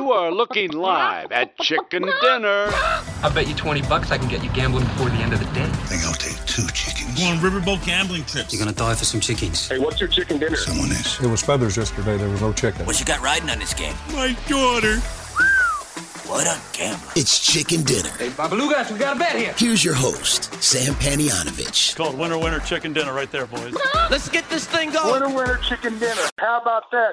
You are looking live at Chicken Dinner. I bet you $20 I can get you gambling before the end of the day. I think I'll take 2 chickens. Go on riverboat gambling trips. You're gonna die for some chickens. Hey, what's your chicken dinner? Someone is. It was feathers yesterday. There was no chicken. What you got riding on this game? My daughter. What a gambler. It's Chicken Dinner. Hey, Babalugas, we got a bet here. Here's your host, Sam Panianovich. It's called Winner, Winner, Chicken Dinner right there, boys. Let's get this thing going. Winner, winner, chicken dinner. How about that?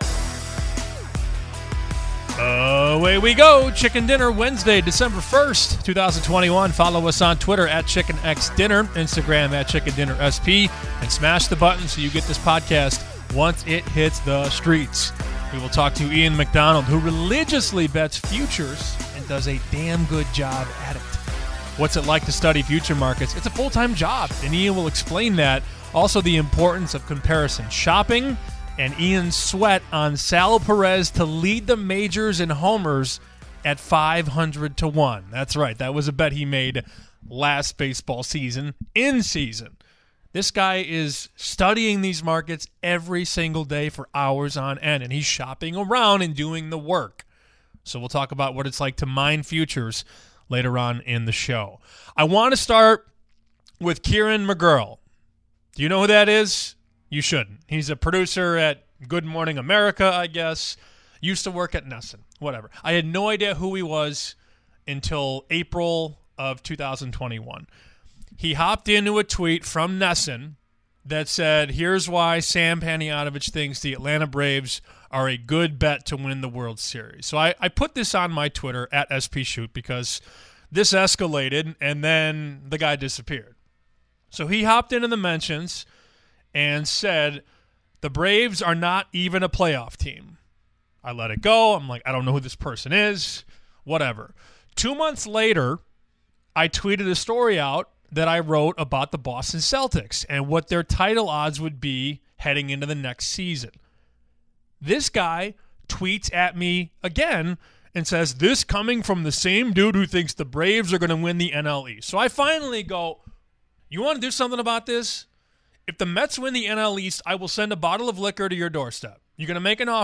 Away we go. Chicken Dinner Wednesday, December 1st, 2021. Follow us on Twitter at ChickenXDinner, Instagram at ChickenDinnerSP, and smash the button so you get this podcast once it hits the streets. We will talk to Ian McDonald, who religiously bets futures and does a damn good job at it. What's it like to study future markets? It's a full-time job, and Ian will explain that. Also, the importance of comparison shopping, and Ian's sweat on Sal Perez to lead the majors in homers at 500 to 1. That's right. That was a bet he made last baseball season, in season. This guy is studying these markets every single day for hours on end, and he's shopping around and doing the work. So we'll talk about what it's like to mine futures later on in the show. I want to start with Kieran McGurl. Do you know who that is? You shouldn't. He's a producer at Good Morning America, I guess. Used to work at Nesson. Whatever. I had no idea who he was until April of 2021. He hopped into a tweet from Nesson that said, here's why Sam Panianovich thinks the Atlanta Braves are a good bet to win the World Series. So I put this on my Twitter at SPShoot because this escalated and then the guy disappeared. So he hopped into the mentions and said, the Braves are not even a playoff team. I let it go. I'm like, I don't know who this person is. Whatever. 2 months later, I tweeted a story out that I wrote about the Boston Celtics and what their title odds would be heading into the next season. This guy tweets at me again and says, this coming from the same dude who thinks the Braves are going to win the NL East. So I finally go, you want to do something about this? If the Mets win the NL East, I will send a bottle of liquor to your doorstep. You're going to make an offer? ?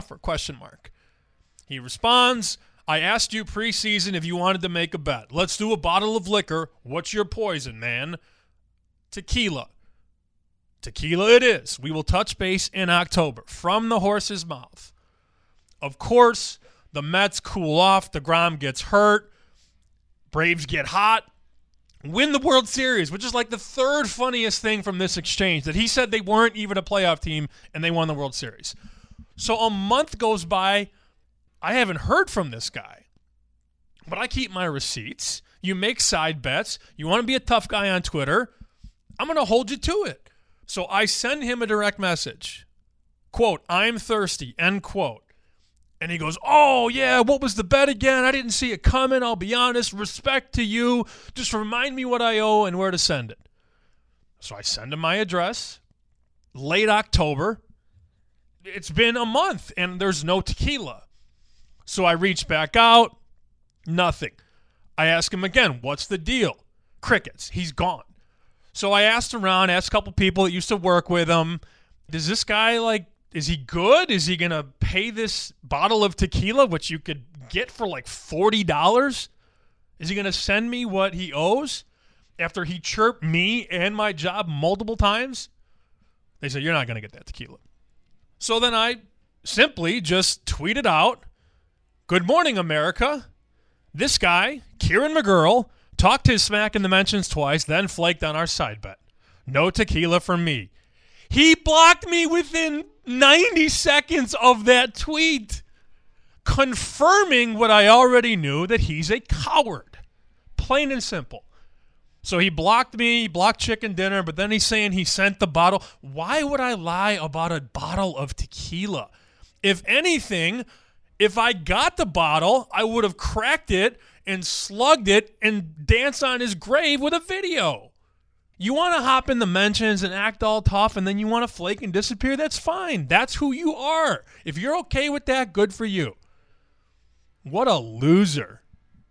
He responds, I asked you preseason if you wanted to make a bet. Let's do a bottle of liquor. What's your poison, man? Tequila. Tequila it is. We will touch base in October. From the horse's mouth. Of course, the Mets cool off. DeGrom gets hurt. Braves get hot. Win the World Series, which is like the third funniest thing from this exchange, that he said they weren't even a playoff team and they won the World Series. So a month goes by. I haven't heard from this guy. But I keep my receipts. You make side bets. You want to be a tough guy on Twitter. I'm going to hold you to it. So I send him a direct message. Quote, I'm thirsty, end quote. And he goes, oh, yeah, what was the bet again? I didn't see it coming. I'll be honest. Respect to you. Just remind me what I owe and where to send it. So I send him my address. Late October. It's been a month, and there's no tequila. So I reach back out. Nothing. I ask him again, what's the deal? Crickets. He's gone. So I asked around, asked a couple people that used to work with him. Does this guy, is he good? Is he going to pay this bottle of tequila, which you could get for $40? Is he going to send me what he owes after he chirped me and my job multiple times? They said, you're not going to get that tequila. So then I simply just tweeted out, Good Morning America. This guy, Kieran McGurl, talked his smack in the mentions twice, then flaked on our side bet. No tequila from me. He blocked me within 90 seconds of that tweet, confirming what I already knew, that he's a coward. Plain and simple. So he blocked me, he blocked Chicken Dinner, but then he's saying he sent the bottle. Why would I lie about a bottle of tequila? If anything, if I got the bottle, I would have cracked it and slugged it and danced on his grave with a video. You want to hop in the mentions and act all tough and then you want to flake and disappear? That's fine. That's who you are. If you're okay with that, good for you. What a loser.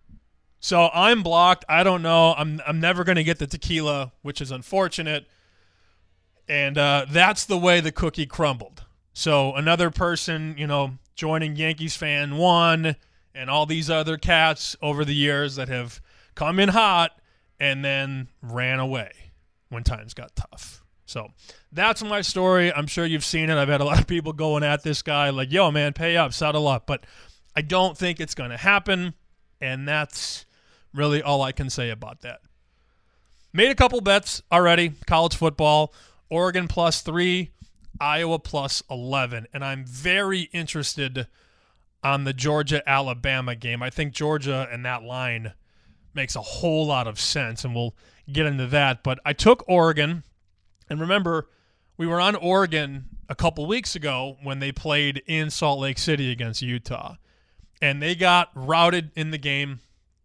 So I'm blocked. I don't know. I'm never going to get the tequila, which is unfortunate. And that's the way the cookie crumbled. So another person, joining Yankees Fan 1 and all these other cats over the years that have come in hot and then ran away when times got tough. So that's my story. I'm sure you've seen it. I've had a lot of people going at this guy like, yo, man, pay up, settle up. But I don't think it's going to happen, and that's really all I can say about that. Made a couple bets already. College football, Oregon +3, Iowa +11. And I'm very interested on the Georgia-Alabama game. I think Georgia and that line makes a whole lot of sense, and we'll get into that. But I took Oregon, and remember, we were on Oregon a couple weeks ago when they played in Salt Lake City against Utah. And they got routed in the game,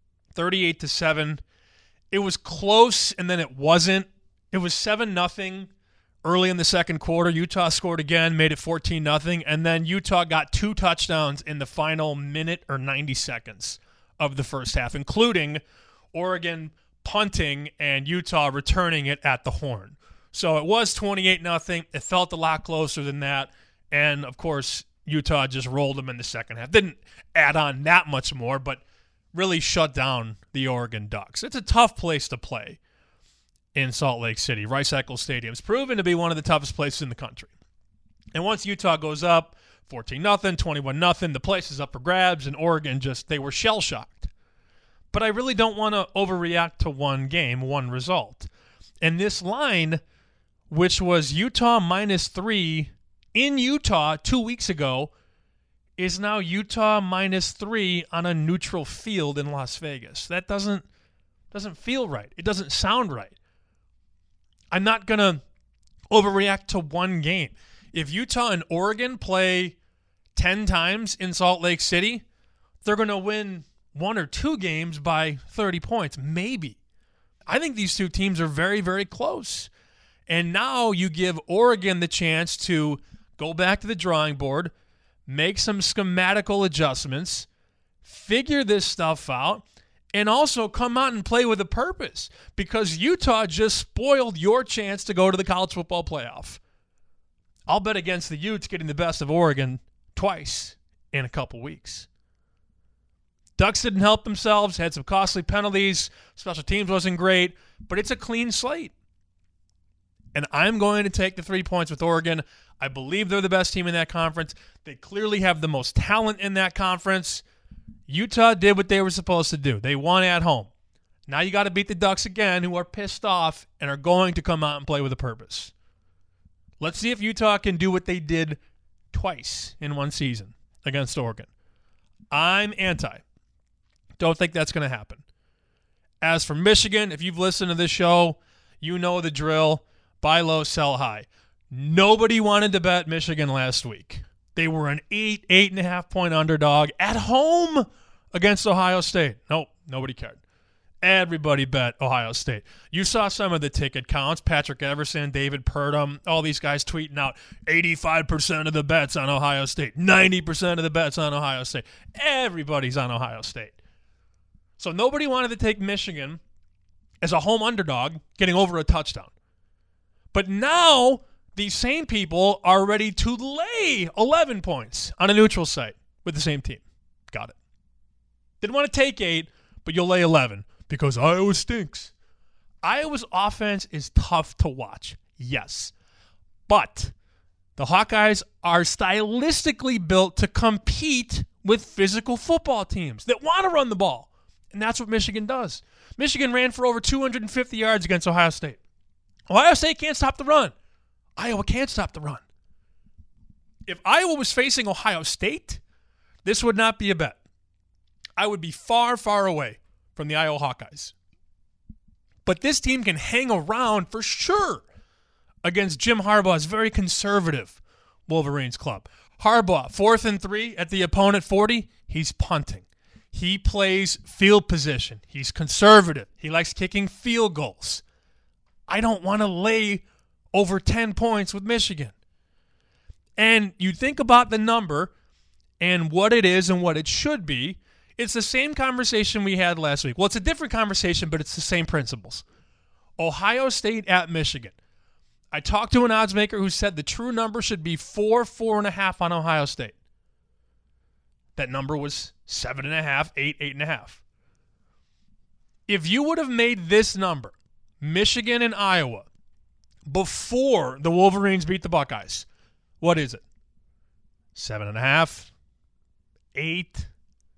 38-7. It was close, and then it wasn't. It was 7-0 early in the second quarter. Utah scored again, made it 14-0, and then Utah got 2 touchdowns in the final minute or 90 seconds of the first half, including Oregon punting and Utah returning it at the horn. So it was 28-0. It felt a lot closer than that, and, of course, Utah just rolled them in the second half. Didn't add on that much more, but really shut down the Oregon Ducks. It's a tough place to play in Salt Lake City. Rice-Eccles Stadium is proven to be one of the toughest places in the country. And once Utah goes up 14-0, 21-0, the place is up for grabs, and Oregon they were shell-shocked. But I really don't want to overreact to one game, one result. And this line, which was Utah -3 in Utah 2 weeks ago, is now Utah -3 on a neutral field in Las Vegas. That doesn't feel right. It doesn't sound right. I'm not going to overreact to one game. If Utah and Oregon play 10 times in Salt Lake City, they're going to win 1 or 2 games by 30 points, maybe. I think these two teams are very, very close. And now you give Oregon the chance to go back to the drawing board, make some schematical adjustments, figure this stuff out, and also come out and play with a purpose, because Utah just spoiled your chance to go to the college football playoff. I'll bet against the Utes getting the best of Oregon twice in a couple weeks. Ducks didn't help themselves, had some costly penalties, special teams wasn't great, but it's a clean slate. And I'm going to take the 3 points with Oregon. I believe they're the best team in that conference. They clearly have the most talent in that conference. Utah did what they were supposed to do. They won at home. Now you got to beat the Ducks again, who are pissed off and are going to come out and play with a purpose. Let's see if Utah can do what they did twice in one season against Oregon. I'm anti. Don't think that's going to happen. As for Michigan, if you've listened to this show, you know the drill. Buy low, sell high. Nobody wanted to bet Michigan last week. They were an 8.5 point underdog at home against Ohio State. Nope, nobody cared. Everybody bet Ohio State. You saw some of the ticket counts. Patrick Everson, David Purdom, all these guys tweeting out 85% of the bets on Ohio State, 90% of the bets on Ohio State. Everybody's on Ohio State. So nobody wanted to take Michigan as a home underdog getting over a touchdown. But now these same people are ready to lay 11 points on a neutral site with the same team. Got it. Didn't want to take 8, but you'll lay 11 because Iowa stinks. Iowa's offense is tough to watch, yes. But the Hawkeyes are stylistically built to compete with physical football teams that want to run the ball. And that's what Michigan does. Michigan ran for over 250 yards against Ohio State. Ohio State can't stop the run. Iowa can't stop the run. If Iowa was facing Ohio State, this would not be a bet. I would be far, far away from the Iowa Hawkeyes. But this team can hang around for sure against Jim Harbaugh's very conservative Wolverines club. Harbaugh, 4th and 3 at the opponent 40, he's punting. He plays field position. He's conservative. He likes kicking field goals. I don't want to lay over 10 points with Michigan. And you think about the number and what it is and what it should be, it's the same conversation we had last week. Well, it's a different conversation, but it's the same principles. Ohio State at Michigan. I talked to an odds maker who said the true number should be 4.5 on Ohio State. That number was 7.5, 8, 8.5. If you would have made this number, Michigan and Iowa, before the Wolverines beat the Buckeyes, what is it? 7.5, 8,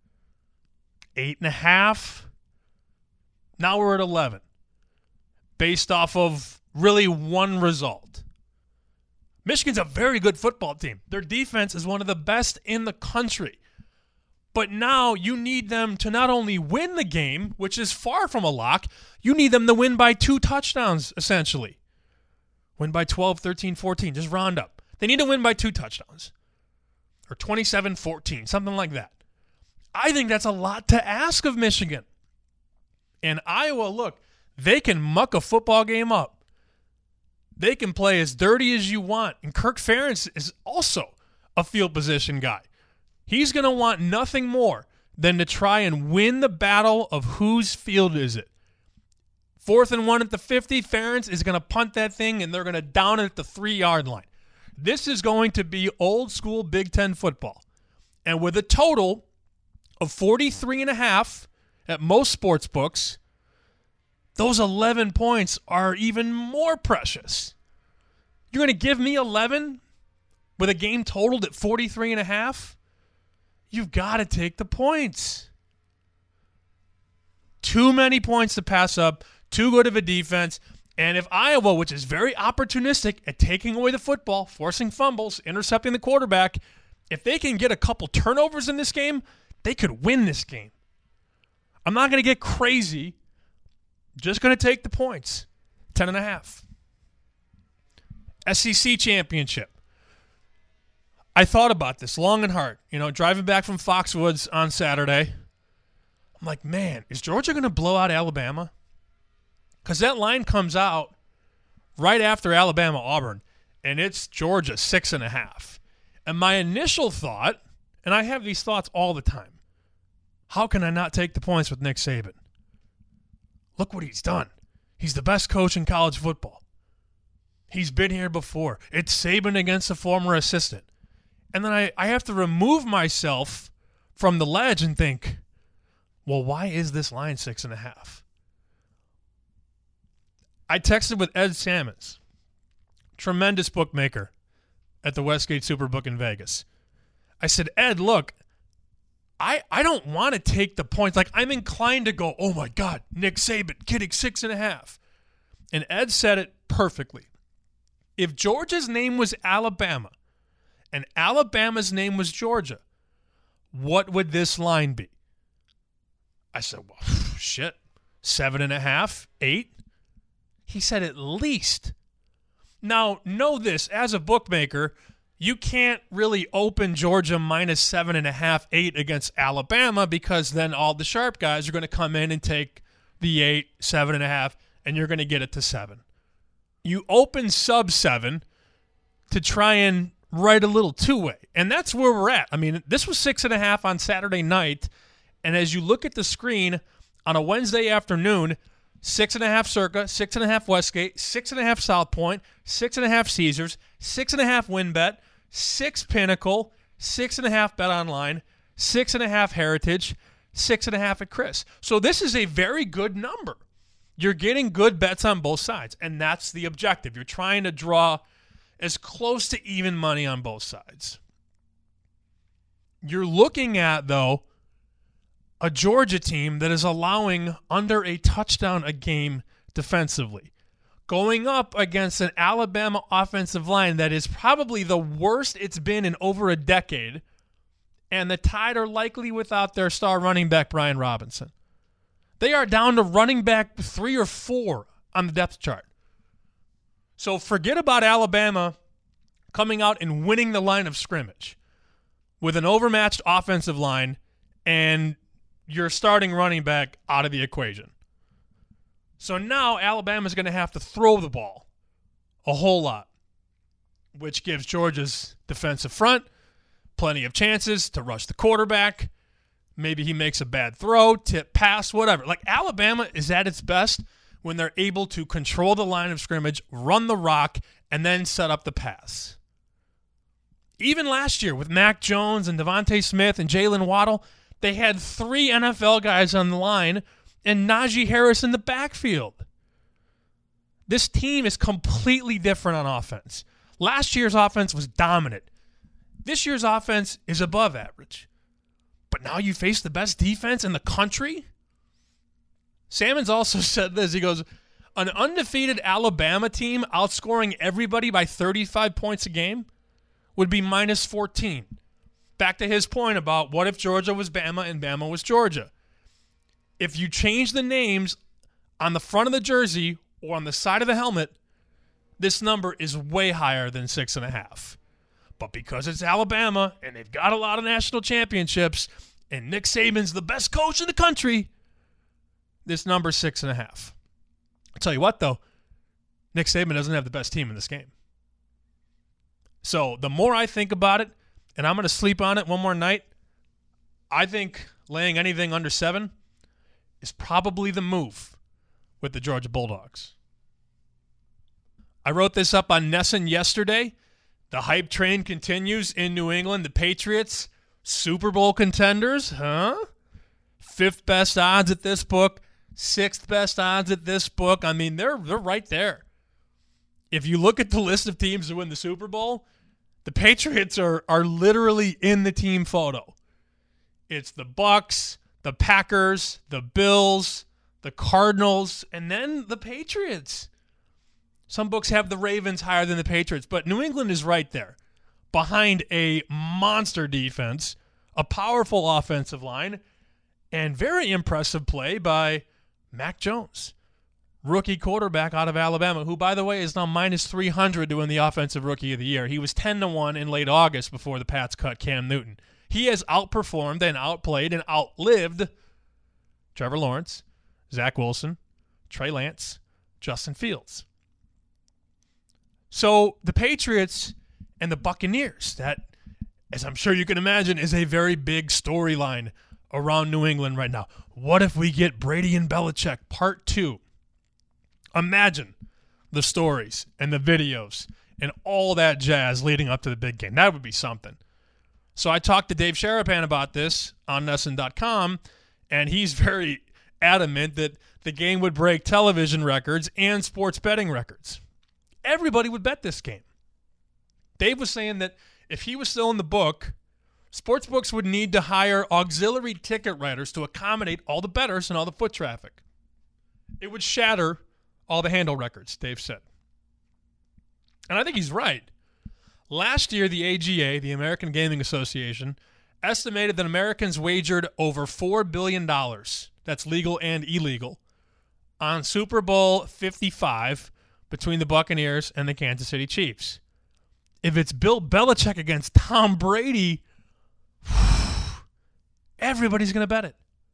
8.5. Now we're at 11, based off of really one result. Michigan's a very good football team. Their defense is one of the best in the country. But now you need them to not only win the game, which is far from a lock, you need them to win by 2 touchdowns, essentially. Win by 12, 13, 14. Just round up. They need to win by 2 touchdowns. Or 27-14, something like that. I think that's a lot to ask of Michigan. And Iowa, look, they can muck a football game up. They can play as dirty as you want. And Kirk Ferentz is also a field position guy. He's going to want nothing more than to try and win the battle of whose field is it. 4th and 1 at the 50, Ferentz is going to punt that thing, and they're going to down it at the 3-yard line. This is going to be old school Big Ten football. And with a total of 43.5 at most sports books, those 11 points are even more precious. You're going to give me 11 with a game totaled at 43.5? You've got to take the points. Too many points to pass up, too good of a defense. And if Iowa, which is very opportunistic at taking away the football, forcing fumbles, intercepting the quarterback, if they can get a couple turnovers in this game, they could win this game. I'm not going to get crazy. Just going to take the points. 10.5. SEC championship. I thought about this long and hard. Driving back from Foxwoods on Saturday, I'm like, man, is Georgia going to blow out Alabama? Because that line comes out right after Alabama-Auburn, and it's Georgia 6.5. And my initial thought, and I have these thoughts all the time, how can I not take the points with Nick Saban? Look what he's done. He's the best coach in college football. He's been here before. It's Saban against a former assistant. And then I have to remove myself from the ledge and think, well, why is this line 6.5? I texted with Ed Salmons, tremendous bookmaker at the Westgate Superbook in Vegas. I said, Ed, look, I don't want to take the points. Like, I'm inclined to go, oh, my God, Nick Saban getting 6.5. And Ed said it perfectly. If Georgia's name was Alabama and Alabama's name was Georgia, what would this line be? I said, well, shit, 7.5, 8? He said at least. Now, know this, as a bookmaker, you can't really open Georgia minus 7.5, 8 against Alabama, because then all the sharp guys are going to come in and take the 8, 7.5, and you're going to get it to 7. You open sub 7 to try and write a little two-way, and that's where we're at. I mean, this was 6.5 on Saturday night, and as you look at the screen on a Wednesday afternoon, 6.5 Circa, 6.5 Westgate, 6.5 South Point, 6.5 Caesars, 6.5 WinBet, 6 Pinnacle, 6.5 Bet Online, 6.5 Heritage, 6.5 at Chris. So this is a very good number. You're getting good bets on both sides, and that's the objective. You're trying to draw as close to even money on both sides. You're looking at, though, a Georgia team that is allowing under a touchdown a game defensively, going up against an Alabama offensive line that is probably the worst it's been in over a decade, and the Tide are likely without their star running back, Brian Robinson. They are down to running back 3 or 4 on the depth chart. So forget about Alabama coming out and winning the line of scrimmage with an overmatched offensive line and your starting running back out of the equation. So now Alabama's going to have to throw the ball a whole lot, which gives Georgia's defensive front plenty of chances to rush the quarterback. Maybe he makes a bad throw, tip, pass, whatever. Like, Alabama is at its best when they're able to control the line of scrimmage, run the rock, and then set up the pass. Even last year with Mac Jones and Devontae Smith and Jalen Waddle, They had 3 NFL guys on the line and Najee Harris in the backfield. This team is completely different on offense. Last year's offense was dominant. This year's offense is above average. But now you face the best defense in the country? Salmons also said this. He goes, an undefeated Alabama team outscoring everybody by 35 points a game would be minus 14. Back to his point about what if Georgia was Bama and Bama was Georgia. If you change the names on the front of the jersey or on the side of the helmet, this number is way higher than 6.5. But because it's Alabama and they've got a lot of national championships and Nick Saban's the best coach in the country, this number's 6.5. I'll tell you what, though, Nick Saban doesn't have the best team in this game. So the more I think about it, and I'm going to sleep on it one more night, I think laying anything under 7 is probably the move with the Georgia Bulldogs. I wrote this up on Nesson yesterday. The hype train continues in New England. The Patriots, Super Bowl contenders, huh? 5th best odds at this book, 6th best odds at this book. I mean, they're right there. If you look at the list of teams that win the Super Bowl, the Patriots are literally in the team photo. It's the Bucs, the Packers, the Bills, the Cardinals, and then the Patriots. Some books have the Ravens higher than the Patriots, but New England is right there behind a monster defense, a powerful offensive line, and very impressive play by Mac Jones, rookie quarterback out of Alabama, who, by the way, is now minus 300 to win the Offensive Rookie of the Year. He was 10-1 in late August before the Pats cut Cam Newton. He has outperformed and outplayed and outlived Trevor Lawrence, Zach Wilson, Trey Lance, Justin Fields. So the Patriots and the Buccaneers, that, as I'm sure you can imagine, is a very big storyline around New England right now. What if we get Brady and Belichick Part 2? Imagine the stories and the videos and all that jazz leading up to the big game. That would be something. So I talked to Dave Sharapan about this on Nesson.com, and he's very adamant that the game would break television records and sports betting records. Everybody would bet this game. Dave was saying that if he was still in the book, sportsbooks would need to hire auxiliary ticket writers to accommodate all the bettors and all the foot traffic. It would shatter all the handle records, Dave said. And I think he's right. Last year, the AGA, the American Gaming Association, estimated that Americans wagered over $4 billion, that's legal and illegal, on Super Bowl 55 between the Buccaneers and the Kansas City Chiefs. If it's Bill Belichick against Tom Brady, everybody's going to bet it.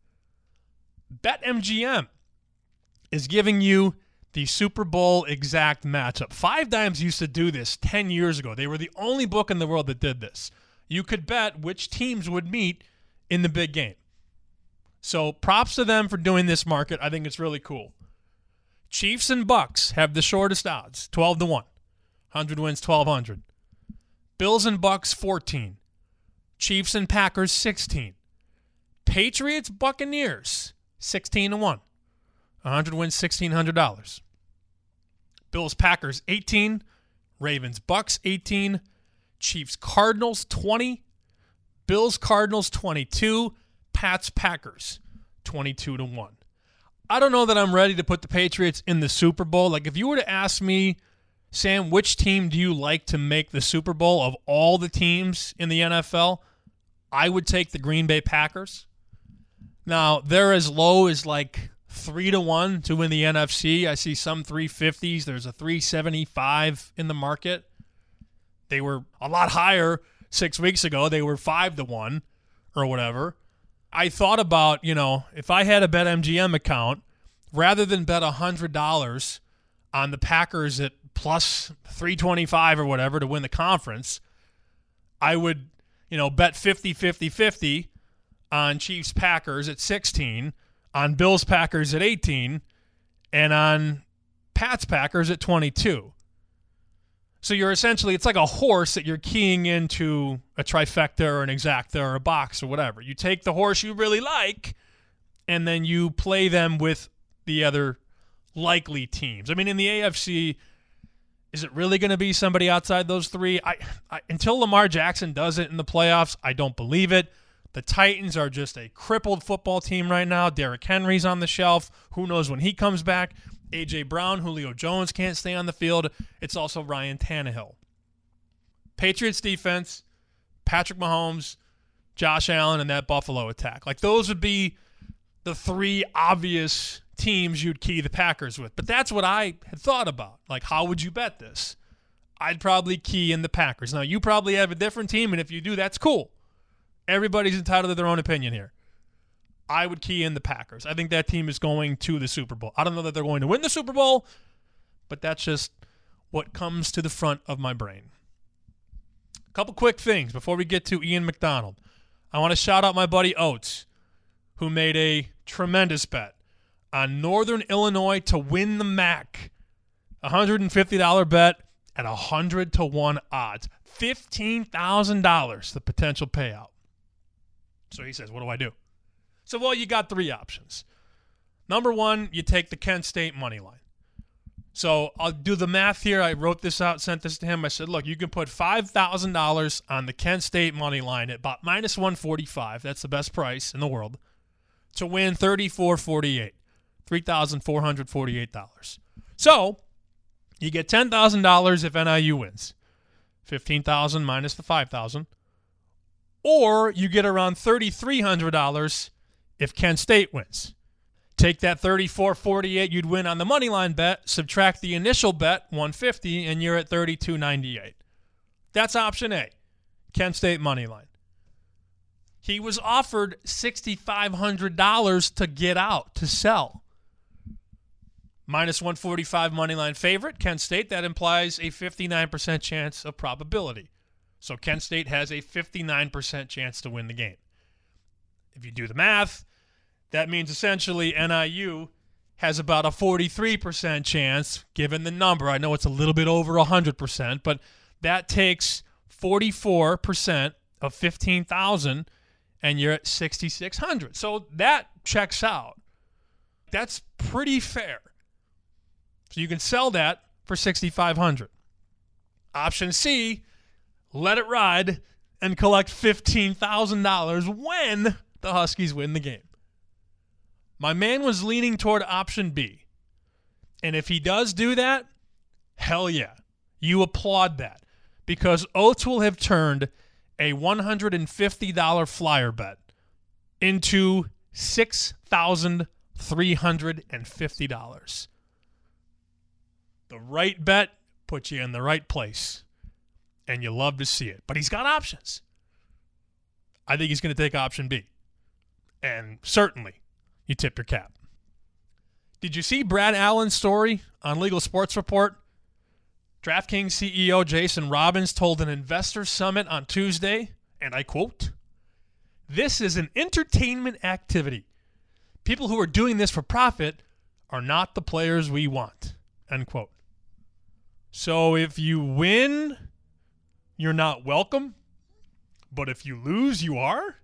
BetMGM is giving you the Super Bowl exact matchup. 5 Dimes used to do this 10 years ago. They were the only book in the world that did this. You could bet which teams would meet in the big game. So props to them for doing this market. I think it's really cool. Chiefs and Bucks have the shortest odds, 12-1. 100 wins, 1,200. Bills and Bucks, 14. Chiefs and Packers, 16. Patriots, Buccaneers, 16-1. 100 wins, $1,600. Bills, Packers, 18. Ravens, Bucks, 18. Chiefs, Cardinals, 20. Bills, Cardinals, 22. Pats, Packers, 22-1. I don't know that I'm ready to put the Patriots in the Super Bowl. Like, if you were to ask me, Sam, which team do you like to make the Super Bowl of all the teams in the NFL, I would take the Green Bay Packers. Now, they're as low as like 3-1 to win the NFC. I see some 350s. There's a 375 in the market. They were a lot higher 6 weeks ago. They were 5-1 or whatever. I thought about, if I had a BetMGM account, rather than bet $100 on the Packers at plus 325 or whatever to win the conference, I would, bet 50-50-50 on Chiefs Packers at 16, on Bills Packers at 18, and on Pats Packers at 22. So you're essentially, it's like a horse that you're keying into a trifecta or an exacta or a box or whatever. You take the horse you really like, and then you play them with the other likely teams. I mean, in the AFC, is it really going to be somebody outside those three? Until Lamar Jackson does it in the playoffs, I don't believe it. The Titans are just a crippled football team right now. Derrick Henry's on the shelf. Who knows when he comes back? A.J. Brown, Julio Jones can't stay on the field. It's also Ryan Tannehill. Patriots defense, Patrick Mahomes, Josh Allen, and that Buffalo attack. Like, those would be the three obvious teams you'd key the Packers with. But that's what I had thought about. Like, how would you bet this? I'd probably key in the Packers. Now, you probably have a different team, and if you do, that's cool. Everybody's entitled to their own opinion here. I would key in the Packers. I think that team is going to the Super Bowl. I don't know that they're going to win the Super Bowl, but that's just what comes to the front of my brain. A couple quick things before we get to Ian McDonald. I want to shout out my buddy Oates, who made a tremendous bet on Northern Illinois to win the MAC. $150 bet at 100-1 odds. $15,000, the potential payout. So he says, what do I do? So, well, you got three options. Number one, you take the Kent State money line. So I'll do the math here. I wrote this out, sent this to him. I said, look, you can put $5,000 on the Kent State money line at about minus 145. That's the best price in the world. To win $34.48, $3,448. So you get $10,000 if NIU wins. $15,000 minus the $5,000. Or you get around $3,300 if Kent State wins. Take that $34.48 you'd win on the money line bet, subtract the initial bet, $150, and you're at $32.98. That's option A, Kent State money line. He was offered $6,500 to get out, to sell. Minus 145 money line favorite, Kent State. That implies a 59% chance of probability. So Kent State has a 59% chance to win the game. If you do the math, that means essentially NIU has about a 43% chance, given the number. I know it's a little bit over 100%, but that takes 44% of 15,000, and you're at 6,600. So that checks out. That's pretty fair. So you can sell that for 6,500. Option C, let it ride and collect $15,000 when the Huskies win the game. My man was leaning toward option B. And if he does do that, hell yeah. You applaud that. Because Oates will have turned a $150 flyer bet into $6,350. The right bet puts you in the right place. And you love to see it. But he's got options. I think he's going to take option B. And certainly, you tip your cap. Did you see Brad Allen's story on Legal Sports Report? DraftKings CEO Jason Robbins told an investor summit on Tuesday, and I quote, "This is an entertainment activity. People who are doing this for profit are not the players we want." End quote. So if you win, you're not welcome, but if you lose, you are?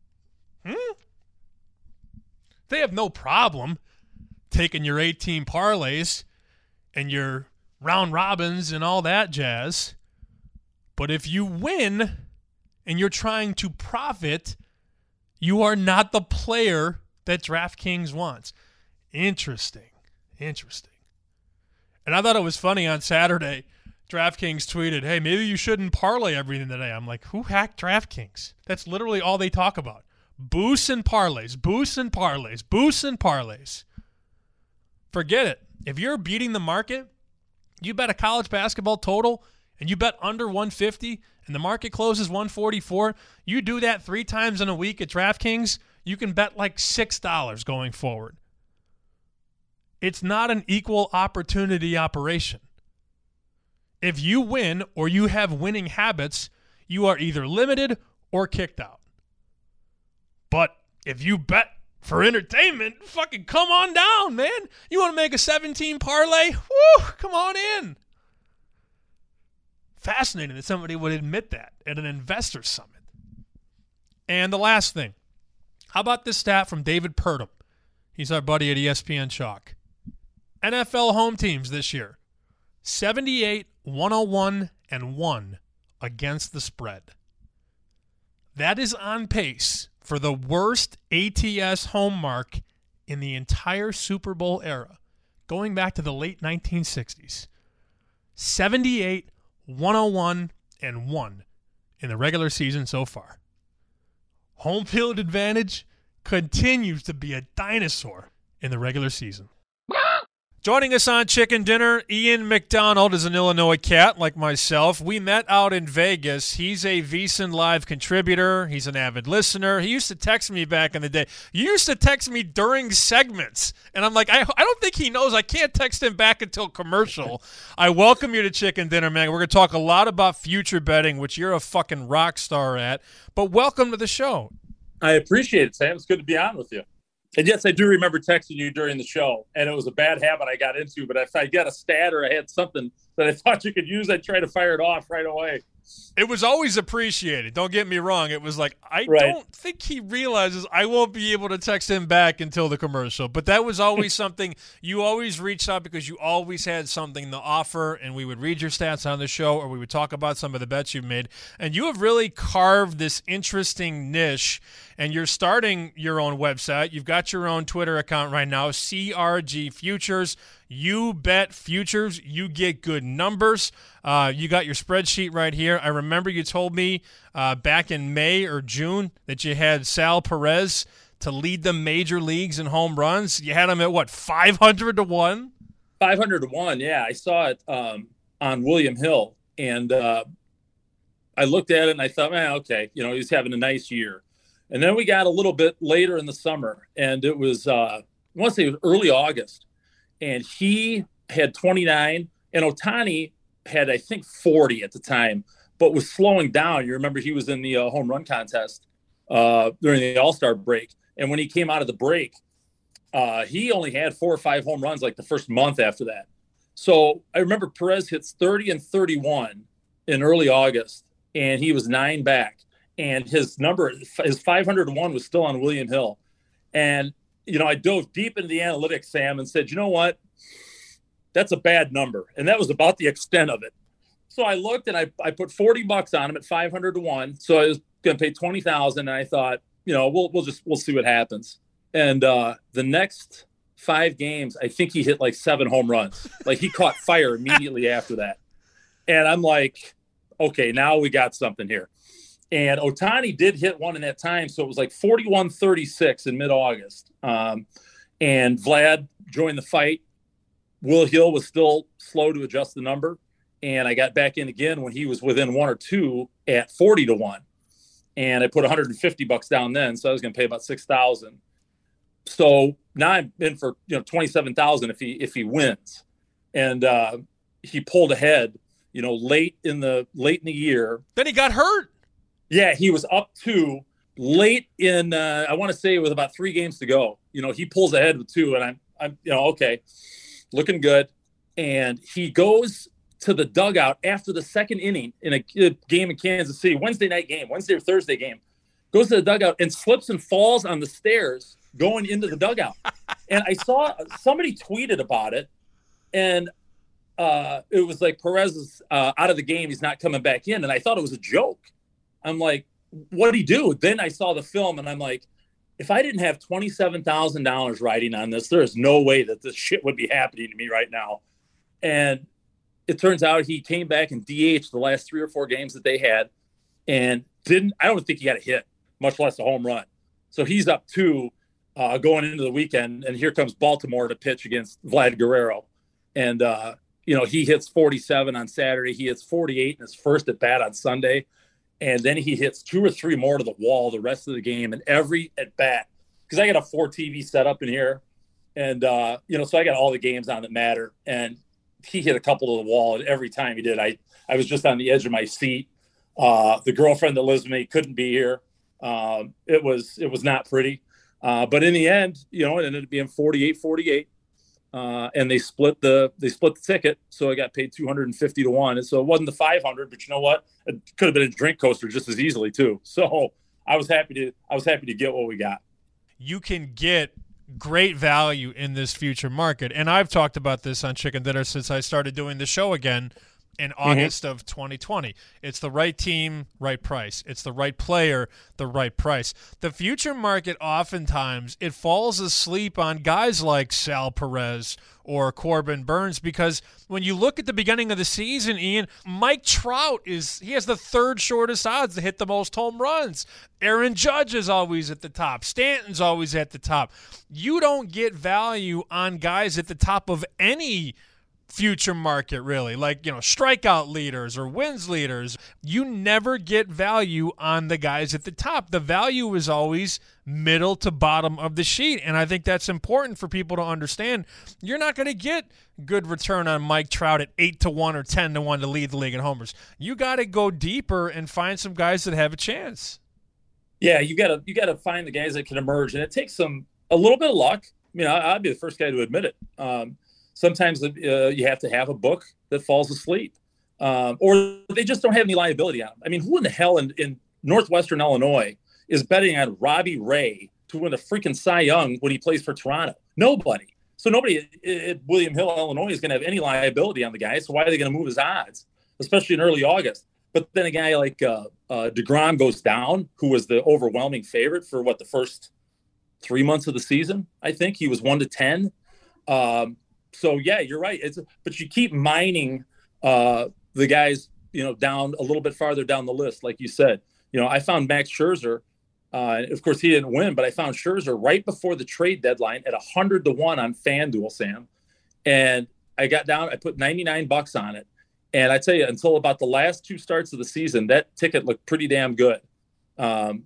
They have no problem taking your 8-team parlays and your round robins and all that jazz. But if you win and you're trying to profit, you are not the player that DraftKings wants. Interesting. And I thought it was funny on Saturday, DraftKings tweeted, "Hey, maybe you shouldn't parlay everything today." I'm like, who hacked DraftKings? That's literally all they talk about. Boosts and parlays, boosts and parlays, boosts and parlays. Forget it. If you're beating the market, you bet a college basketball total and you bet under 150 and the market closes 144, you do that 3 times in a week at DraftKings, you can bet like $6 going forward. It's not an equal opportunity operation. If you win or you have winning habits, you are either limited or kicked out. But if you bet for entertainment, fucking come on down, man. You want to make a 17 parlay? Woo, come on in. fascinating that somebody would admit that at an investor summit. And the last thing, how about this stat from David Purdom? He's our buddy at ESPN Chalk. NFL home teams this year, 78, 101, and 1 against the spread. That is on pace for the worst ATS home mark in the entire Super Bowl era, going back to the late 1960s. 78, 101, and 1 in the regular season so far. Home field advantage continues to be a dinosaur in the regular season. Joining us on Chicken Dinner, Ian McDonald is an Illinois cat like myself. We met out in Vegas. He's a VSiN Live contributor. He's an avid listener. He used to text me back in the day. You used to text me during segments, and I'm like, I don't think he knows. I can't text him back until commercial. I welcome you to Chicken Dinner, man. We're going to talk a lot about future betting, which you're a fucking rock star at, but welcome to the show. I appreciate it, Sam. It's good to be on with you. And yes, I do remember texting you during the show, and it was a bad habit I got into. But if I got a stat or I had something that I thought you could use, I'd try to fire it off right away. It was always appreciated. Don't get me wrong. It was like, I don't think he realizes I won't be able to text him back until the commercial. But that was always something. You always reached out because you always had something to offer, and we would read your stats on the show, or we would talk about some of the bets you've made. And you have really carved this interesting niche, and you're starting your own website. You've got your own Twitter account right now, CRG Futures. You bet futures, you get good numbers. You got your spreadsheet right here. I remember you told me back in May or June that you had Sal Perez to lead the major leagues in home runs. You had him at what, 500 to 1? 500 to 1, yeah. I saw it on William Hill, and I looked at it and I thought, okay, he's having a nice year. And then we got a little bit later in the summer, and it was, I want to say it was early August. And he had 29, and Ohtani had, I think, 40 at the time, but was slowing down. You remember he was in the home run contest during the All-Star break. And when he came out of the break, he only had 4 or 5 home runs like the first month after that. So I remember Perez hits 30 and 31 in early August, and he was 9 back. And his 501 was still on William Hill. And I dove deep into the analytics, Sam, and said, you know what? That's a bad number. And that was about the extent of it. So I looked and I put $40 on him at 500 to 1. So I was going to pay $20,000. And I thought, we'll see what happens. And the next 5 games, I think he hit like 7 home runs. Like he caught fire immediately after that. And I'm like, okay, now we got something here. And Ohtani did hit one in that time, so it was like 41-36 in mid-August. And Vlad joined the fight. Will Hill was still slow to adjust the number, and I got back in again when he was within 1 or 2 at 40 to 1. And I put $150 down then, so I was going to pay about $6,000. So now I'm in for $27,000 if he wins. And he pulled ahead, late in the year. Then he got hurt. Yeah, he was up 2 late in, I want to say it was about 3 games to go. He pulls ahead with 2, and I'm okay, looking good. And he goes to the dugout after the second inning in a game in Kansas City, Wednesday or Thursday game, goes to the dugout and slips and falls on the stairs going into the dugout. And I saw somebody tweeted about it, and it was like Perez is out of the game. He's not coming back in. And I thought it was a joke. I'm like, what'd he do? Then I saw the film, and I'm like, if I didn't have $27,000 riding on this, there is no way that this shit would be happening to me right now. And it turns out he came back and DH'd the last 3 or 4 games that they had, and I don't think he had a hit, much less a home run. So he's up 2 going into the weekend, and here comes Baltimore to pitch against Vlad Guerrero. And, he hits 47 on Saturday. He hits 48 in his first at bat on Sunday. And then he hits 2 or 3 more to the wall the rest of the game. And every at bat, because I got a 4 TV set up in here. And, so I got all the games on that matter. And he hit a couple to the wall. And every time he did, I was just on the edge of my seat. The girlfriend that lives with me couldn't be here. It was not pretty. But in the end, it ended up being 48-48. and they split the ticket, so I got paid $250 to 1, and so it wasn't the 500, but you know what? It could have been a drink coaster just as easily too. So I was happy to get what we got. You can get great value in this future market, and I've talked about this on Chicken Dinner since I started doing the show again in August of 2020. It's the right team, right price. It's the right player, the right price. The future market, oftentimes, it falls asleep on guys like Sal Perez or Corbin Burns, because when you look at the beginning of the season, Ian, Mike Trout he has the third shortest odds to hit the most home runs. Aaron Judge is always at the top. Stanton's always at the top. You don't get value on guys at the top of any future market, really, like, strikeout leaders or wins leaders. You never get value on the guys at the top. The value is always middle to bottom of the sheet, and I think that's important for people to understand. You're not going to get good return on Mike Trout at 8-1 or 10-1 to lead the league in homers. You got to go deeper and find some guys that have a chance. Yeah, you got to find the guys that can emerge, and it takes a little bit of luck. I'd be the first guy to admit it. Sometimes you have to have a book that falls asleep, or they just don't have any liability on them. I mean, who in the hell in Northwestern Illinois is betting on Robbie Ray to win a freaking Cy Young when he plays for Toronto? Nobody. So nobody at William Hill, Illinois is going to have any liability on the guy. So why are they going to move his odds, especially in early August? But then a guy like DeGrom goes down, who was the overwhelming favorite for the first 3 months of the season. I think he was 1-10. So yeah, you're right. But you keep mining the guys, down a little bit farther down the list, like you said. I found Max Scherzer. Of course, he didn't win, but I found Scherzer right before the trade deadline at 100 to 1 on FanDuel, Sam. And I got down. I put $99 on it, and I tell you, until about the last 2 starts of the season, that ticket looked pretty damn good. And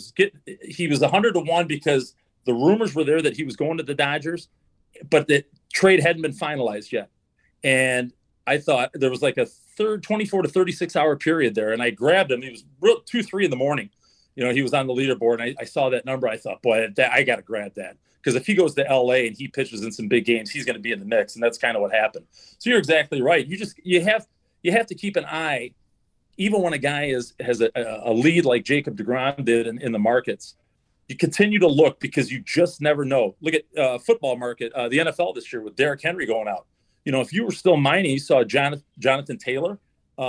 he was 100 to 1 because the rumors were there that he was going to the Dodgers, but the trade hadn't been finalized yet. And I thought there was like a 24 to 36 hour period there. And I grabbed him. He was 2-3 in the morning. He was on the leaderboard, and I saw that number. I thought, boy, I got to grab that. Because if he goes to LA and he pitches in some big games, he's going to be in the mix. And that's kind of what happened. So you're exactly right. You have to keep an eye, even when a guy has a lead like Jacob deGrom did in the markets. You continue to look because you just never know. Look at football market, the NFL this year with Derrick Henry going out. If you were still mining, you saw Jonathan Taylor.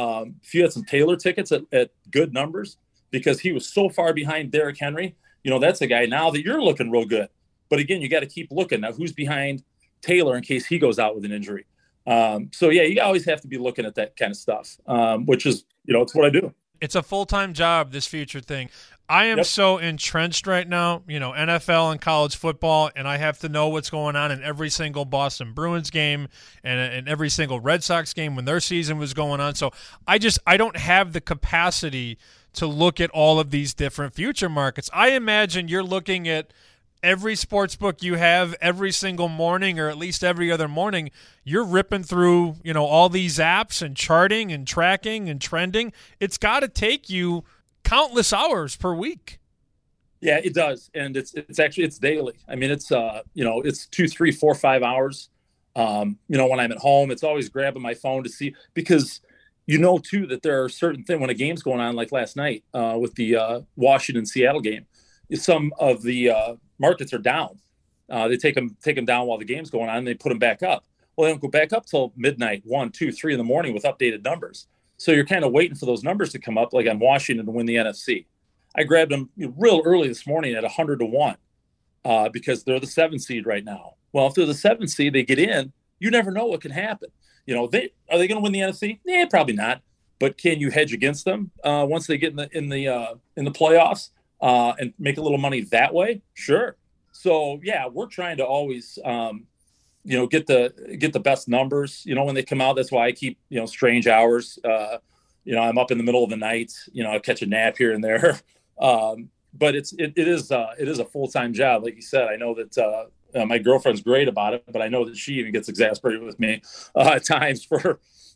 If you had some Taylor tickets at good numbers, because he was so far behind Derrick Henry, that's a guy now that you're looking real good. But again, you got to keep looking. Now, who's behind Taylor in case he goes out with an injury? So yeah, you always have to be looking at that kind of stuff, which is, it's what I do. It's a full-time job, this future thing. I am so entrenched right now, NFL and college football, and I have to know what's going on in every single Boston Bruins game and in every single Red Sox game when their season was going on. So I don't have the capacity to look at all of these different future markets. I imagine you're looking at every sports book you have every single morning, or at least every other morning. You're ripping through, all these apps and charting and tracking and trending. It's got to take you countless hours per week. Yeah, it does. And it's daily. I mean, it's 2, 3, 4, 5 hours. When I'm at home, it's always grabbing my phone to see, because too, that there are certain things when a game's going on, like last night with the Washington-Seattle game, some of the markets are down. They take them down while the game's going on, and they put them back up. Well, they don't go back up till midnight, 1, 2, 3 in the morning with updated numbers. So you're kind of waiting for those numbers to come up, like on Washington to win the NFC. I grabbed them real early this morning at 100 to 1 because they're the 7th seed right now. Well, if they're the 7th seed, they get in. You never know what can happen. Are they going to win the NFC? Probably not. But can you hedge against them once they get in the playoffs and make a little money that way? Sure. So yeah, we're trying to always get the best numbers. When they come out, that's why I keep strange hours. I'm up in the middle of the night. I catch a nap here and there. But it is a full-time job, like you said. I know that my girlfriend's great about it, but I know that she even gets exasperated with me at times for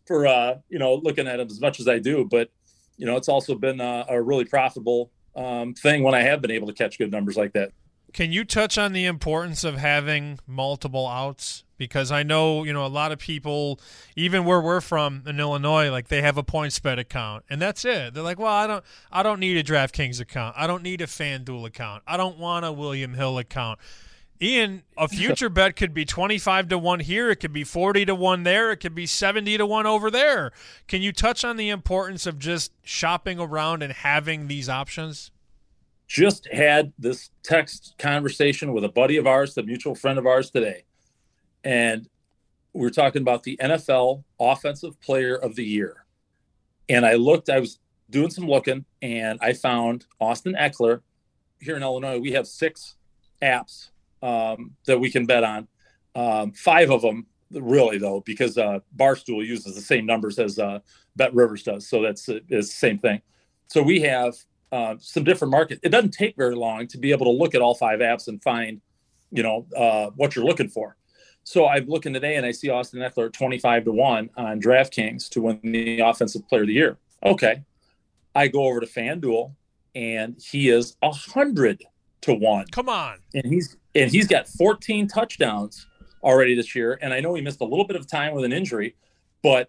looking at it as much as I do. But it's also been a really profitable thing when I have been able to catch good numbers like that. Can you touch on the importance of having multiple outs? Because I know, a lot of people, even where we're from in Illinois, like they have a PointsBet account, and that's it. They're like, well, I don't need a DraftKings account. I don't need a FanDuel account. I don't want a William Hill account. Ian, a future bet could be 25-1 here. It could be 40-1 there. It could be 70-1 over there. Can you touch on the importance of just shopping around and having these options? Just had this text conversation with a buddy of ours, a mutual friend of ours today. And we were talking about the NFL Offensive Player of the Year. And I was doing some looking, and I found Austin Eckler. Here in Illinois, we have 6 apps that we can bet on. 5 of them, really, though, because Barstool uses the same numbers as Bet Rivers does. So it's the same thing. So we have some different markets. It doesn't take very long to be able to look at all 5 apps and find, what you're looking for. So I'm looking today, and I see Austin Eckler 25-1 on DraftKings to win the Offensive Player of the Year. Okay. I go over to FanDuel, and he is 100-1. Come on. And he's got 14 touchdowns already this year. And I know he missed a little bit of time with an injury, but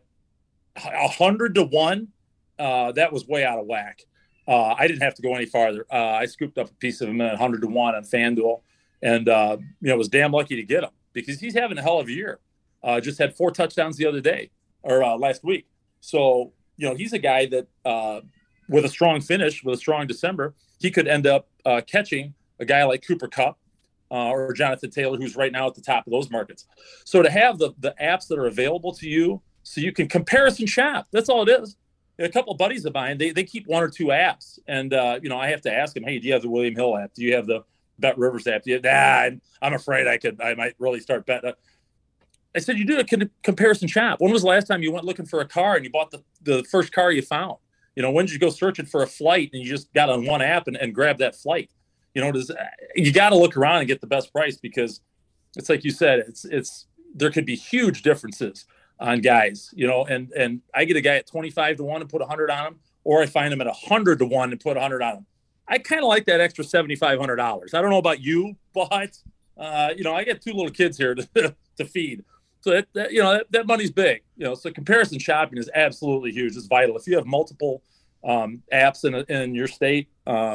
100-1, that was way out of whack. I didn't have to go any farther. I scooped up a piece of him at 100-1 on FanDuel, and was damn lucky to get him because he's having a hell of a year. Just had 4 touchdowns the other day or last week. So, he's a guy that with a strong finish, with a strong December, he could end up catching a guy like Cooper Kupp or Jonathan Taylor, who's right now at the top of those markets. So to have the apps that are available to you so you can comparison shop, that's all it is. A couple of buddies of mine, they keep 1 or 2 apps. And, I have to ask them, hey, do you have the William Hill app? Do you have the Bet Rivers app? I'm afraid I might really start betting. I said, you do a comparison shop. When was the last time you went looking for a car and you bought the first car you found? When did you go searching for a flight and you just got on one app and grabbed that flight? You got to look around and get the best price because it's like you said, there could be huge differences on guys, and I get a guy at 25-1 and put 100 on him, or I find him at 100-1 and put 100 on him. I kind of like that extra $7,500. I don't know about you, but I got 2 little kids here to feed. So that money's big, so comparison shopping is absolutely huge. It's vital. If you have multiple apps in your state,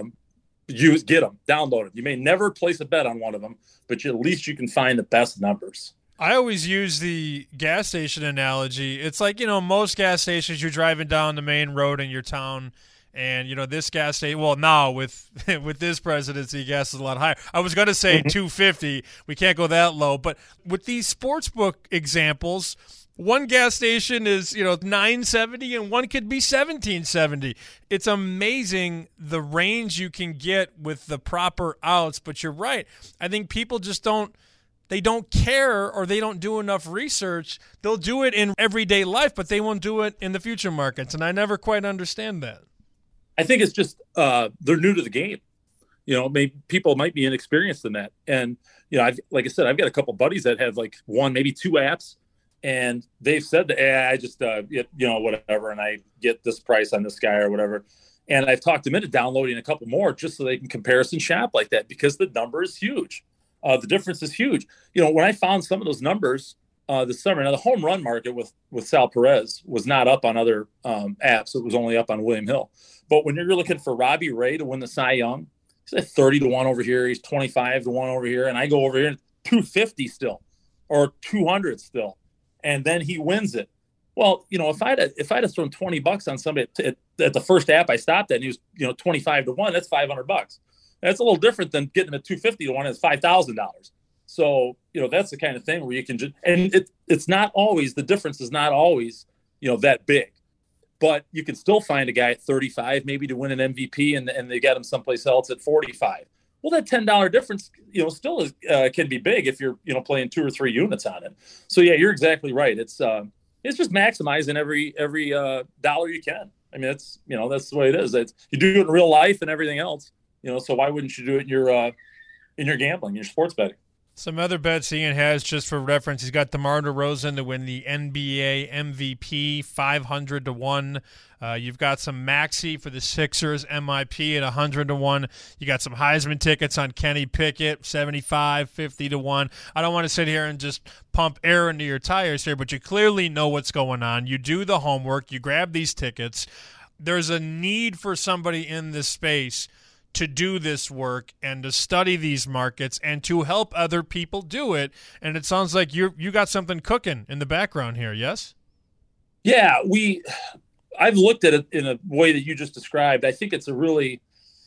get them, download them. You may never place a bet on one of them, but at least you can find the best numbers. I always use the gas station analogy. It's like, most gas stations, you're driving down the main road in your town, and, this gas station, well, now with this presidency, gas is a lot higher. I was going to say $2.50. We can't go that low. But with these sportsbook examples, one gas station is, $9.70 and one could be $17.70. It's amazing the range you can get with the proper outs. But you're right. I think people just don't care, or they don't do enough research. They'll do it in everyday life, but they won't do it in the future markets. And I never quite understand that. I think it's just they're new to the game. Maybe people might be inexperienced in that. And, like I said, I've got a couple buddies that have like 1, maybe 2 apps, and they've said that, I just, whatever, and I get this price on this guy or whatever. And I've talked them into downloading a couple more just so they can comparison shop like that because the number is huge. The difference is huge. When I found some of those numbers this summer, now the home run market with Sal Perez was not up on other apps. It was only up on William Hill. But when you're looking for Robbie Ray to win the Cy Young, he's at 30-1 over here. He's 25-1 over here. And I go over here and 250 still or 200 still. And then he wins it. Well, if I'd have thrown $20 on somebody at the first app I stopped at, and he was, 25-1, that's $500. That's a little different than getting him at 250-1. It's $5,000. So, that's the kind of thing where you can just, and it's not always, the difference is not always, that big, but you can still find a guy at 35, maybe to win an MVP and they got him someplace else at 45. Well, that $10 difference, still is, can be big if you're, playing 2 or 3 units on it. So yeah, you're exactly right. It's just maximizing every dollar you can. I mean, that's the way it is. You do it in real life and everything else, so why wouldn't you do it in your gambling, your sports betting? Some other bets Ian has, just for reference, he's got DeMar DeRozan to win the NBA MVP, 500 to 1. You've got some Maxey for the Sixers, MIP at 100 to 1. You got some Heisman tickets on Kenny Pickett, 75, 50 to 1. I don't want to sit here and just pump air into your tires here, but you clearly know what's going on. You do the homework. You grab these tickets. There's a need for somebody in this space to do this work and to study these markets and to help other people do it. And it sounds like you got something cooking in the background here, yes? Yeah, I've looked at it in a way that you just described. I think it's a really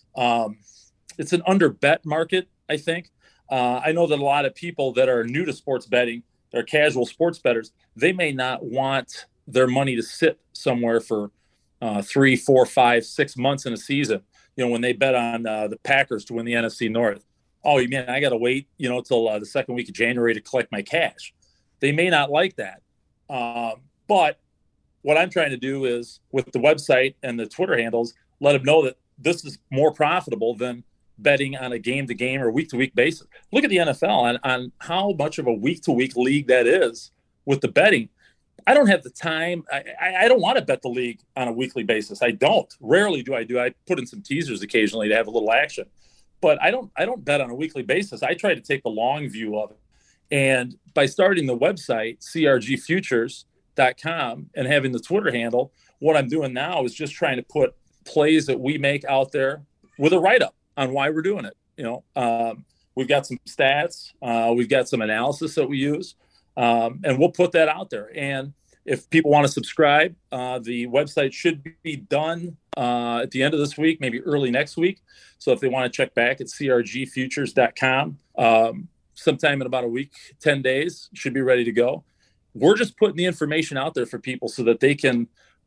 it's an under bet market, I think. I know that a lot of people that are new to sports betting, they're casual sports bettors, they may not want their money to sit somewhere for 3, 4, 5, 6 months in a season. You know, when they bet on the Packers to win the NFC North. Oh, you mean I got to wait, till the second week of January to collect my cash. They may not like that. But what I'm trying to do is, with the website and the Twitter handles, let them know that this is more profitable than betting on a game-to-game or week-to-week basis. Look at the NFL on how much of a week-to-week league that is with the betting. I don't have the time. I don't want to bet the league on a weekly basis. I don't. Rarely do. I put in some teasers occasionally to have a little action, but I don't bet on a weekly basis. I try to take the long view of it. And by starting the website, crgfutures.com, and having the Twitter handle, what I'm doing now is just trying to put plays that we make out there with a write-up on why we're doing it. We've got some stats. We've got some analysis that we use. And we'll put that out there. And if people want to subscribe, the website should be done at the end of this week, maybe early next week. So if they want to check back at crgfutures.com, sometime in about a week, 10 days, should be ready to go. We're just putting the information out there for people so that they can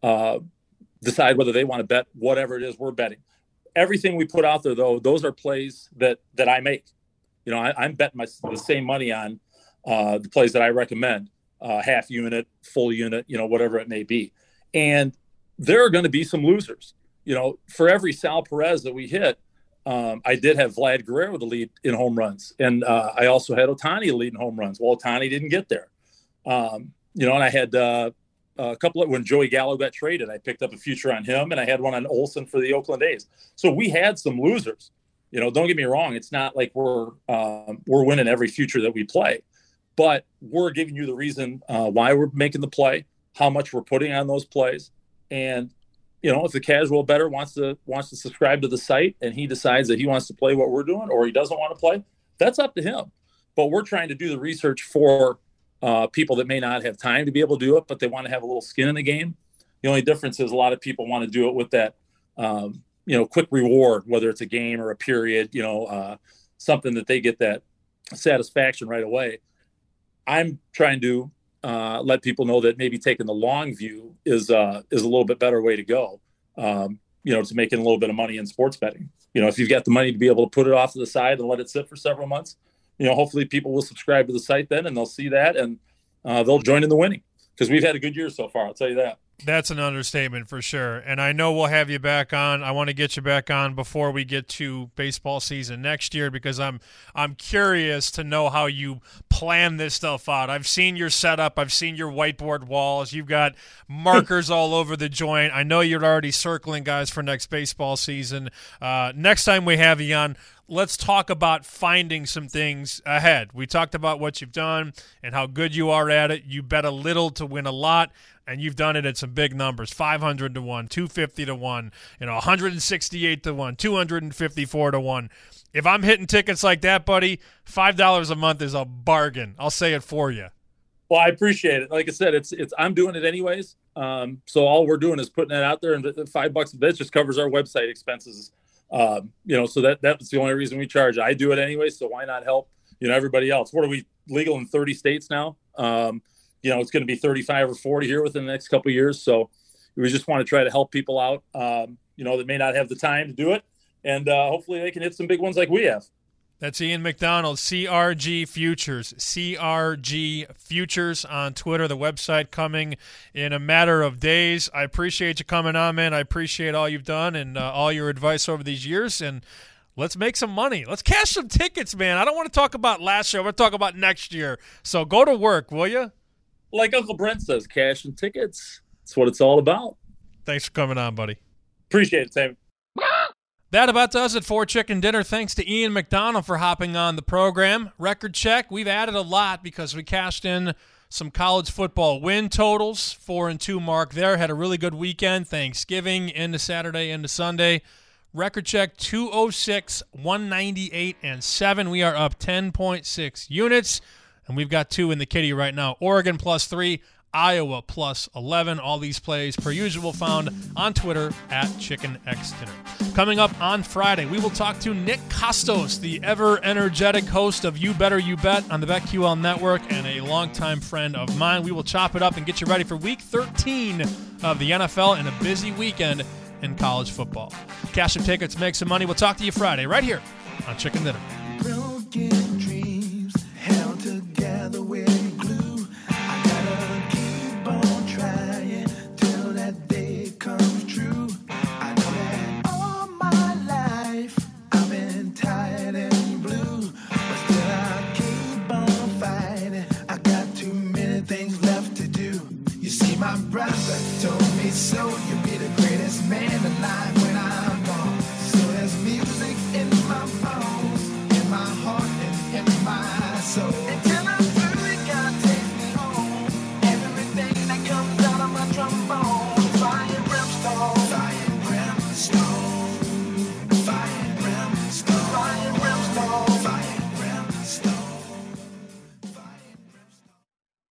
decide whether they want to bet whatever it is we're betting. Everything we put out there, though, those are plays that I make. I'm betting the same money on the plays that I recommend, half unit, full unit, whatever it may be. And there are going to be some losers. For every Sal Perez that we hit, I did have Vlad Guerrero to lead in home runs. And I also had Ohtani to lead in home runs. Well, Ohtani didn't get there. And I had a couple of, when Joey Gallo got traded, I picked up a future on him, and I had one on Olsen for the Oakland A's. So we had some losers. Don't get me wrong. It's not like we're winning every future that we play. But we're giving you the reason why we're making the play, how much we're putting on those plays. And, if the casual bettor wants to subscribe to the site and he decides that he wants to play what we're doing or he doesn't want to play, that's up to him. But we're trying to do the research for people that may not have time to be able to do it, but they want to have a little skin in the game. The only difference is a lot of people want to do it with that, quick reward, whether it's a game or a period, something that they get that satisfaction right away. I'm trying to let people know that maybe taking the long view is a little bit better way to go, to making a little bit of money in sports betting. If you've got the money to be able to put it off to the side and let it sit for several months, hopefully people will subscribe to the site then, and they'll see that, and they'll join in the winning, because we've had a good year so far. I'll tell you that. That's an understatement for sure. And I know we'll have you back on. I want to get you back on before we get to baseball season next year, because I'm curious to know how you plan this stuff out. I've seen your setup. I've seen your whiteboard walls. You've got markers all over the joint. I know you're already circling guys for next baseball season. Next time we have you on, let's talk about finding some things ahead. We talked about what you've done and how good you are at it. You bet a little to win a lot, and you've done it at some big numbers, 500 to 1, 250 to 1, 168 to 1, 254 to 1. If I'm hitting tickets like that, buddy, $5 a month is a bargain. I'll say it for you. Well, I appreciate it. Like I said, it's I'm doing it anyways. So all we're doing is putting that out there, and $5 a bit just covers our website expenses. So that's the only reason we charge. I do it anyway, so why not help everybody else? What are we, legal in 30 states now? It's going to be 35 or 40 here within the next couple of years. So we just want to try to help people out, that may not have the time to do it. And hopefully they can hit some big ones like we have. That's Ian McDonald, CRG Futures. CRG Futures on Twitter. The website coming in a matter of days. I appreciate you coming on, man. I appreciate all you've done and all your advice over these years. And Let's make some money. Let's cash some tickets, man. I don't want to talk about last year. I want to talk about next year. So go to work, will you? Like Uncle Brent says, cash and tickets. That's what it's all about. Thanks for coming on, buddy. Appreciate it, Sam. That about does it for Chicken Dinner. Thanks to Ian McDonald for hopping on the program. Record check. We've added a lot because we cashed in some college football win totals. 4-2 mark there. Had a really good weekend. Thanksgiving into Saturday into Sunday. Record check 206, 198, and 7. We are up 10.6 units, and we've got 2 in the kitty right now. Oregon +3, Iowa +11. All these plays, per usual, found on Twitter at ChickenXDinner. Coming up on Friday, we will talk to Nick Kostos, the ever-energetic host of You Better You Bet on the BetQL Network and a longtime friend of mine. We will chop it up and get you ready for Week 13 of the NFL and a busy weekend in college football. Cash some tickets, make some money. We'll talk to you Friday right here on Chicken Dinner. Broken dreams held together with glue. I gotta keep on trying till that day comes true. I know that all my life I've been tired and blue, but still I keep on fighting. I got too many things left to do. You see, my brother told me so. You'll be the greatest man alive when I'm gone. So there's music in my bones, in my heart and in my soul. Until I'm through, you gotta take me home. Everything that comes out of my trombone, fire and brimstone, fire and brimstone.